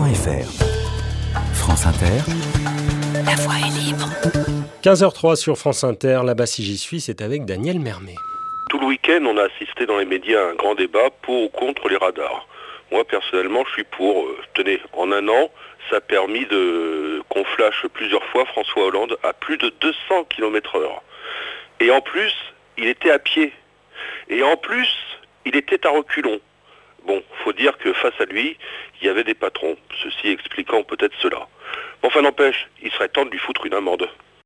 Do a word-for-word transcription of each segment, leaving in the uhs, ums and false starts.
point f r. France Inter, la voix est libre. quinze heures zéro trois sur France Inter, là-bas si j'y suis, c'est avec Daniel Mermet. Tout le week-end, on a assisté dans les médias à un grand débat pour ou contre les radars. Moi, personnellement, je suis pour. Euh, tenez, en un an, ça a permis de qu'on flash plusieurs fois François Hollande à plus de deux cents kilomètres heure. Et en plus, il était à pied. Et en plus, il était à reculons. Bon, faut dire que face à lui, il y avait des patrons, ceci expliquant peut-être cela. Bon, enfin n'empêche, il serait temps de lui foutre une amende.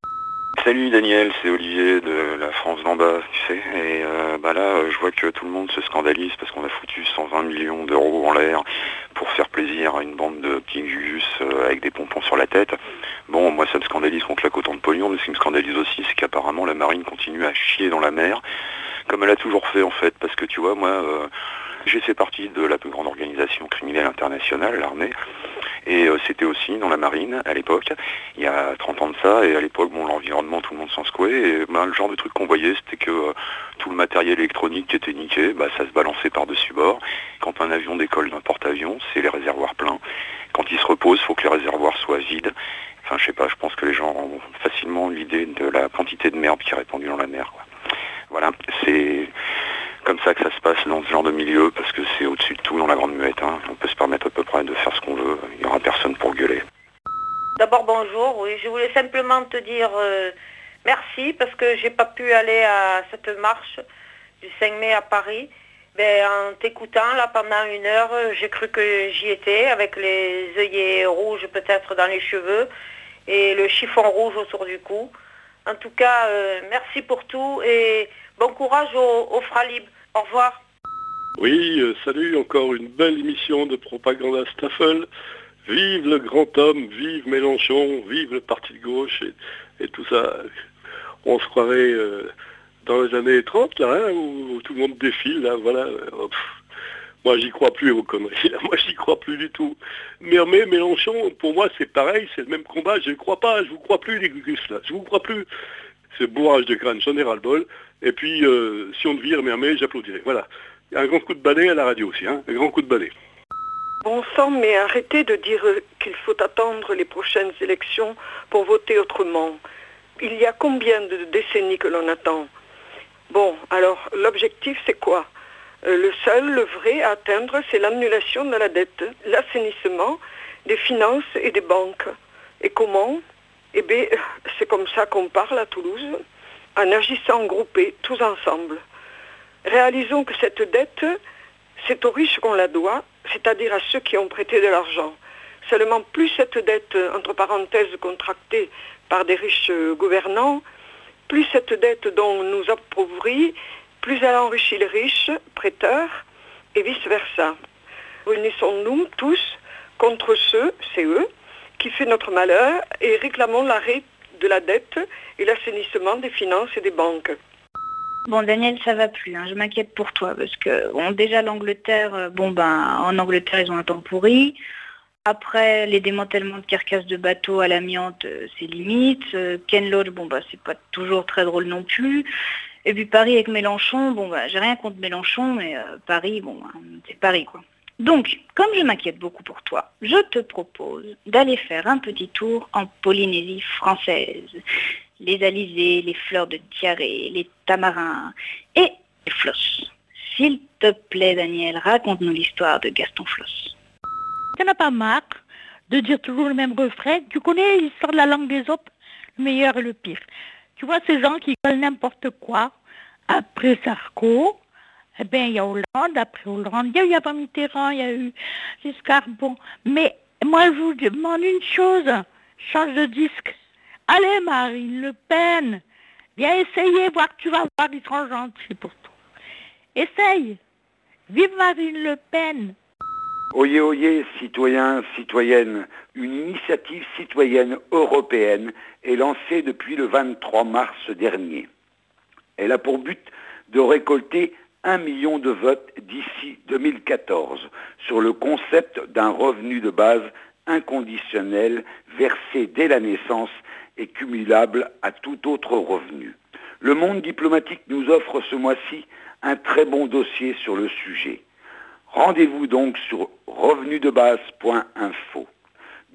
Salut Daniel, c'est Olivier de la France d'en bas, tu sais, et euh, bah là je vois que tout le monde se scandalise parce qu'on a foutu cent vingt millions d'euros en l'air pour faire plaisir à une bande de petits gus euh, avec des pompons sur la tête. Bon, moi ça me scandalise qu'on claque autant de pognon, mais ce qui me scandalise aussi c'est qu'apparemment la marine continue à chier dans la mer, comme elle a toujours fait en fait, parce que tu vois, moi euh, j'ai fait partie de la plus grande organisation criminelle internationale, l'armée, et euh, c'était aussi dans la marine à l'époque, il y a trente ans de ça, et à l'époque, bon, l'environnement, tout le monde s'en secouait, et ben, le genre de truc qu'on voyait, c'était que euh, tout le matériel électronique qui était niqué, bah, ça se balançait par-dessus bord. Quand un avion décolle d'un porte-avions, c'est les réservoirs pleins. Quand il se repose, il faut que les réservoirs soient vides. Enfin, je sais pas, je pense que les gens ont facilement l'idée de la quantité de merde qui est répandue dans la mer, quoi. Voilà, c'est comme ça que ça se passe dans ce genre de milieu, parce que c'est au-dessus de tout dans la grande muette, hein. On peut se permettre à peu près de faire ce qu'on veut, il n'y aura personne pour gueuler. D'abord bonjour, oui, je voulais simplement te dire euh, merci parce que j'ai pas pu aller à cette marche du cinq mai à Paris. Ben, en t'écoutant là pendant une heure, j'ai cru que j'y étais avec les œillets rouges peut-être dans les cheveux et le chiffon rouge autour du cou. En tout cas, euh, merci pour tout et bon courage au, au Fralib. Au revoir. Oui, euh, salut, encore une belle émission de Propaganda Staffel. Vive le grand homme, vive Mélenchon, vive le parti de gauche et, et tout ça. On se croirait euh, dans les années trente, là, hein, où, où tout le monde défile, là, voilà. Oh, moi, j'y crois plus aux conneries, là. Moi, j'y crois plus du tout. Mais, mais Mélenchon, pour moi, c'est pareil, c'est le même combat. Je ne crois pas, je vous crois plus, les gugus, là. Je vous crois plus. C'est bourrage de crâne, j'en ai ras-le-bol. Et puis, euh, si on te vire Mermet, j'applaudirai. Voilà. Un grand coup de balai à la radio aussi, hein. Un grand coup de balai. Bon sang, mais arrêtez de dire qu'il faut attendre les prochaines élections pour voter autrement. Il y a combien de décennies que l'on attend? Bon, alors, l'objectif, c'est quoi? euh, Le seul, le vrai à atteindre, c'est l'annulation de la dette, l'assainissement des finances et des banques. Et comment? Eh bien, c'est comme ça qu'on parle à Toulouse, en agissant groupés, tous ensemble. Réalisons que cette dette, c'est aux riches qu'on la doit, c'est-à-dire à ceux qui ont prêté de l'argent. Seulement, plus cette dette, entre parenthèses, contractée par des riches gouvernants, plus cette dette dont nous appauvrit, plus elle enrichit les riches, prêteurs, et vice-versa. Unissons-nous tous contre ceux, c'est eux, qui fait notre malheur, et réclamons l'arrêt de la dette et l'assainissement des finances et des banques. Bon Daniel, ça va plus, hein. Je m'inquiète pour toi parce que bon, déjà l'Angleterre, euh, bon ben en Angleterre ils ont un temps pourri. Après les démantèlements de carcasses de bateaux à l'amiante, euh, c'est limite. Euh, Ken Loach, bon bah c'est pas toujours très drôle non plus. Et puis Paris avec Mélenchon, bon bah j'ai rien contre Mélenchon, mais euh, Paris, bon bah, c'est Paris quoi. Donc, comme je m'inquiète beaucoup pour toi, je te propose d'aller faire un petit tour en Polynésie française. Les alizés, les fleurs de diarrhée, les tamarins et les flosses. S'il te plaît, Daniel, raconte-nous l'histoire de Gaston Floss. Tu n'as pas marre de dire toujours le même refrain? Tu connais l'histoire de la langue des autres, le meilleur et le pire. Tu vois ces gens qui veulent n'importe quoi. Après Sarko, eh bien, il y a Hollande, après Hollande, il y a eu avant Mitterrand, il y a eu Giscard. Bon, mais moi, je vous demande une chose, change de disque. Allez, Marine Le Pen, viens essayer, voir que tu vas voir, ils seront gentils pour toi. Essaye. Vive Marine Le Pen. Oyez, oyez, citoyens, citoyennes, une initiative citoyenne européenne est lancée depuis le vingt-trois mars dernier. Elle a pour but de récolter un million de votes d'ici deux mille quatorze sur le concept d'un revenu de base inconditionnel versé dès la naissance et cumulable à tout autre revenu. Le monde diplomatique nous offre ce mois-ci un très bon dossier sur le sujet. Rendez-vous donc sur revenu de base point info.